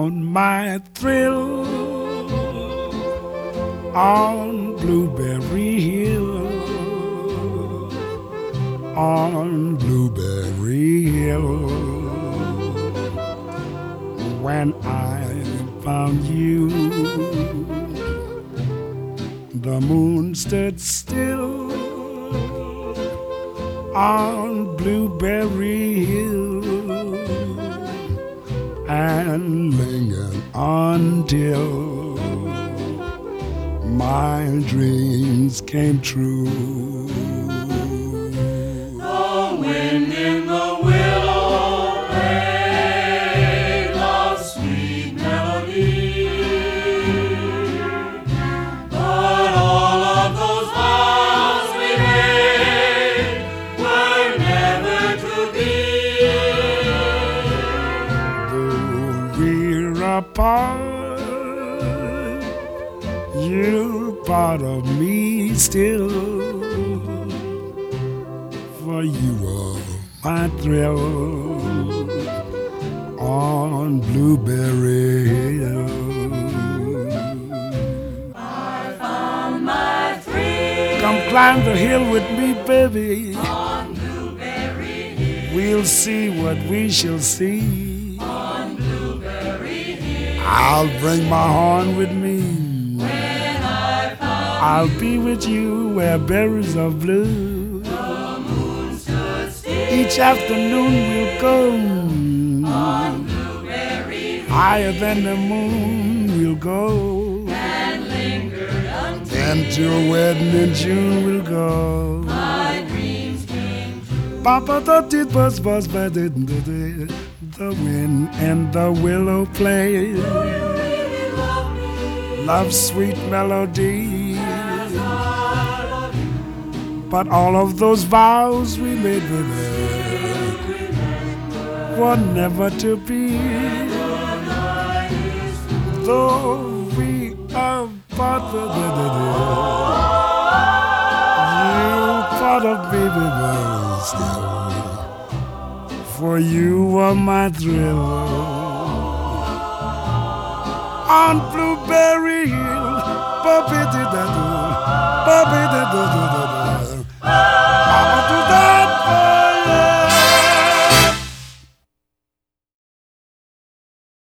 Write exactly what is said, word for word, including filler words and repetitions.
found my thrill on Blueberry Hill, on Blueberry Hill. When I found you, the moon stood still on Blueberry Hill and lingered until my dreams came true. The wind in the willow played a sweet melody, but all of those vows we made were never to be. Though we're apart, you're part of me still, for you are my thrill on Blueberry Hill. I found my thrill. Come climb the hill with me, baby. On Blueberry Hill. We'll see what we shall see. On Blueberry Hill. I'll bring my horn with me. I'll be with you where berries are blue. The moon stood still. Each afternoon we'll go On Blueberry Hill. higher than the moon we'll go. And lingered until And to a wedding in June we'll go. my dreams came true. Papa the tit buzz buzz by the the wind and the willow play. Do you really love me? Love's sweet melody. As I love you. But all of those vows we made with her were never to be. Though we are part of the you part of me but still, for you are my thrill on Blueberry Hill. Ba-ba-da-da-da, ba-ba-da-da-da-da, ba-ba-da-da.